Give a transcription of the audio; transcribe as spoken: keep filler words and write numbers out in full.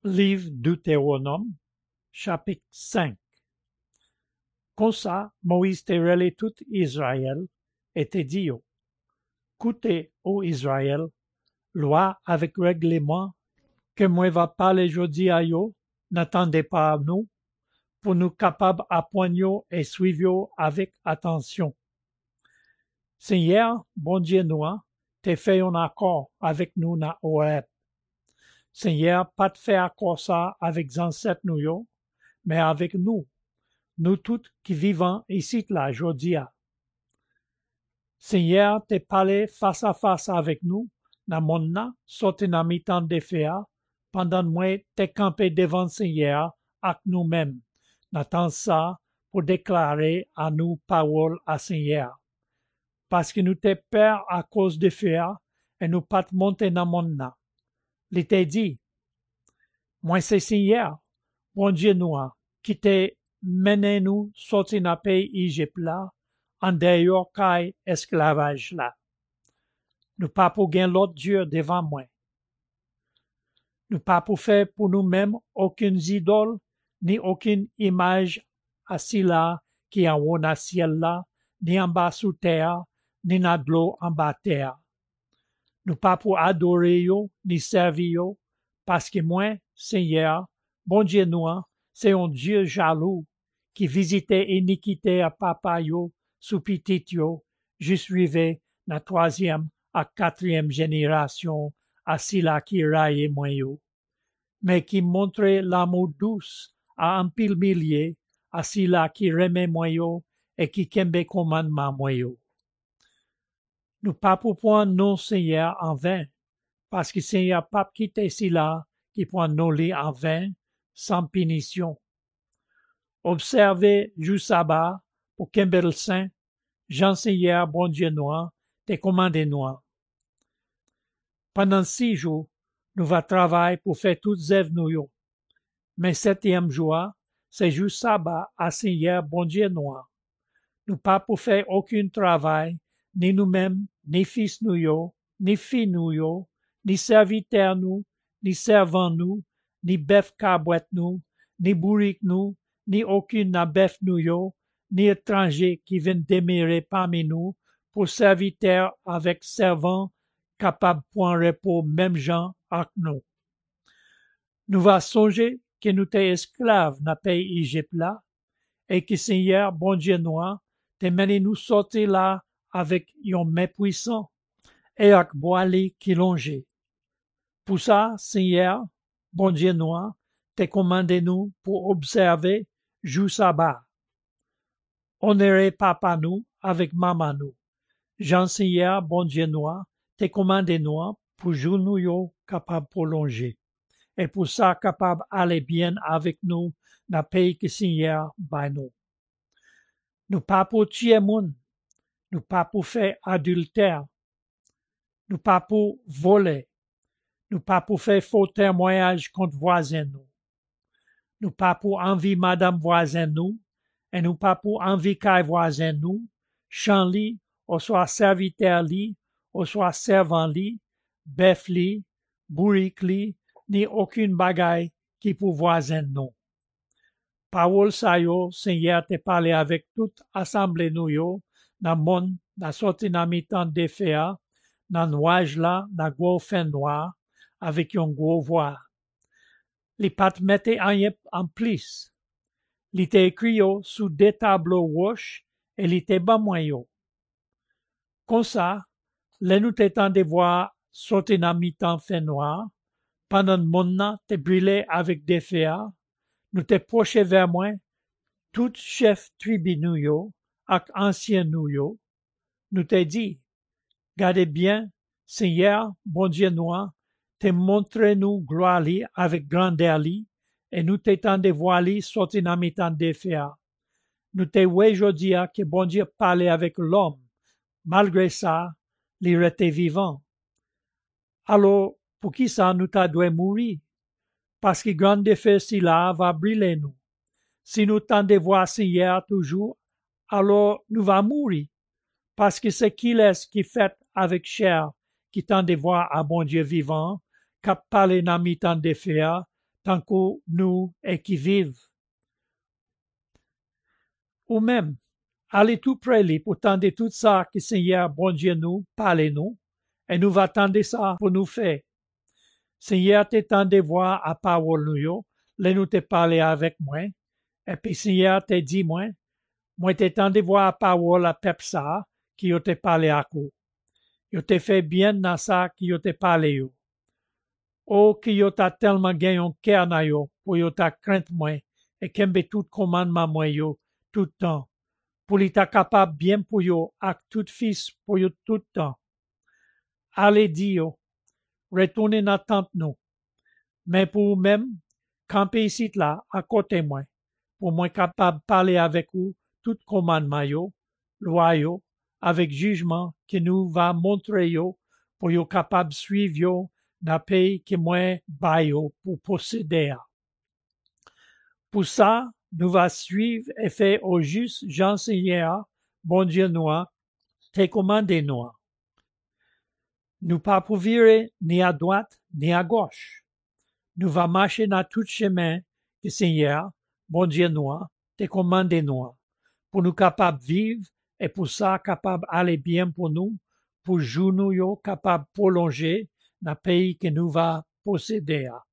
Livre Deutéronome, chapitre cinq. Comme ça, Moïse te relé tout Israël et te dit, écoutez, ô Israël, loi avec règlement que moi va parler jodi à yo, n'attendez pas à nous, pour nous capables apprendre et suivre avec attention. Seigneur, bon Dieu nous, te fait un accord avec nous na Horeb. Seigneur, pas de faire accord ça avec ancêtres nous, mais avec nous, nous tous qui vivons ici là, jodia. Seigneur, te parlé face à face avec nous, na monna, sorti na mi-temps de féa, pendant moi te campé devant Seigneur avec nous-mêmes, n'attend ça pour déclarer à nous parole à Seigneur. Parce que nous te peur à cause de féa, et nous pas monter na monna. Il te dit, moi c'est Seigneur, bon Dieu nous, qui te mené nous sorti na pays Égypte là, en dehors kai esclavage là. Nous pas pour gain l'autre Dieu devant moi. Nous pas pour faire pour nous-mêmes aucune idole, ni aucune image assis là, qui en haut dans ciel là, ni en bas sous terre, ni dans de l'eau en bas terre. Nous pas pour adorer yo, ni servir yo, parce que moi, Seigneur, bon Dieu nous, c'est un Dieu jaloux, qui visitait iniquité à papa yo, sous petit yo, juste rivé la troisième à quatrième génération, assis là qui raille moi yo, mais qui montrait l'amour douce à un pile millier, assis là qui remet moi yo, et qui kembe commandement moi yo. Nous pas pour point non Seigneur en vain, parce que Seigneur pas quitté si là, qui point nos lits en vain, sans punition. Observez jour sabbat, pour Kembel Saint, Jean Seigneur, bon Dieu noir, te commandé noir. Pendant six jours, nous va travailler pour faire toutes œuvres nous. Mais septième jour, c'est jour sabbat à Seigneur, bon Dieu noir. Nous pas pour faire aucun travail, ni nous-mêmes, ni fils nous, ni filles nous, ni serviteurs nous, ni servants nous, ni bœuf cabouette nous, ni bourrique nous, ni aucune na bœuf nous, ni étranger qui viennent demeurer parmi nous, pour serviteurs avec servants, capables point repos même gens avec nous. Nous va songer que nous t'es esclaves na pays Égypte là, et que Seigneur, bon Dieu noir, te mené nous sortir là avec yon main puissant, et avec boili qui longeait. Pour ça, Seigneur, bon Dieu noir, te commandé nous pour observer jour sabbat. Honorer papa nous avec maman nous. Jean Seigneur, bon Dieu noir, te commandé nous pour jour nous yo capable prolonger. Et pour ça capable aller bien avec nous dans le pays que Seigneur bat nous. Nous pas pour tuer monde, nous pas pour faire adultère, nous pas pour voler, nous pas pour faire faux témoignage contre voisin nous, nous pas pour envie madame voisin nous, et nous pas pour envie caille voisin nous, champ li, ou soit serviteur li, ou soit servant li, bœuf li, bourrique li, ni aucune bagaille qui pour voisin nous. Parole sa yo, Seigneur te parlé avec toute assemblée nous yo, dans monde, dans sorti dans mi-temps de féa, dans nuage là, dans gros fin noir, avec une gros voix. Li pat mette en yep en plus. Li te écrit yo sous des tableaux roches, et li te ba yo. Comme ça, le nous te temps de voir sorti dans mi-temps fin noir, pendant mon te brûlé avec des féa, nous te proché vers moi, tout chef tribu nous yo, ak ancien nous yo, nous te dit, gardez bien, Seigneur, bon Dieu noir, te montre nous gloire li avec grandeur li, et nous te temps de voir li sorti dans mi-temps de féa. Nous te ouais jodi que bon Dieu parlait avec l'homme, malgré ça, li rete vivant. Alors, pour qui ça nous t'a dû mourir? Parce que grand feu si là va brûler nous. Si nous tendons voir Seigneur toujours, alors nous va mourir. Parce que c'est qu'il est qui fait avec chair, qui tend de voir à bon Dieu vivant, qui parle dans mi-temps de féa, tant que nous et qui vivent. Ou même, allez tout près lui pour tendre tout ça que Seigneur bon Dieu nous parle nous, et nous va tendre ça pour nous faire. Seigneur te tende voir à parole nous yo, le nous te parler avec moi, et puis Seigneur te dit moi, moi te tende voir à parole à pep ça, qui yo te parle à coup. Yo te fait bien dans ça qui yo te parle yo. Oh, que yo ta tellement gagné un cœur na yo, pour yo ta crainte moi, et kembe tout commandement moi yo, tout temps. Pour li ta capable bien pour yo, ak tout fils pour yo tout temps. Allez dit yo, retournez dans tente nous. Mais pour vous-même, campez ici là, à côté moi, pour moi capable de parler avec vous tout commandement yo, loi yo, avec jugement qui nous va montrer yo, pour yo capable de suivre yo dans le pays que moi ba yo pour posséder. Pour ça, nous va suivre et faire au juste Jean Seigneur, bon Dieu noir, te commandé noir. Nous pas pour virer ni à droite ni à gauche. Nous va marcher dans tout chemin que Seigneur, bon Dieu noir, te commandé noir, pour nous capables de vivre et pour ça capable aller bien pour nous, pour jour nous yo capable prolonger dans le pays que nous va posséder.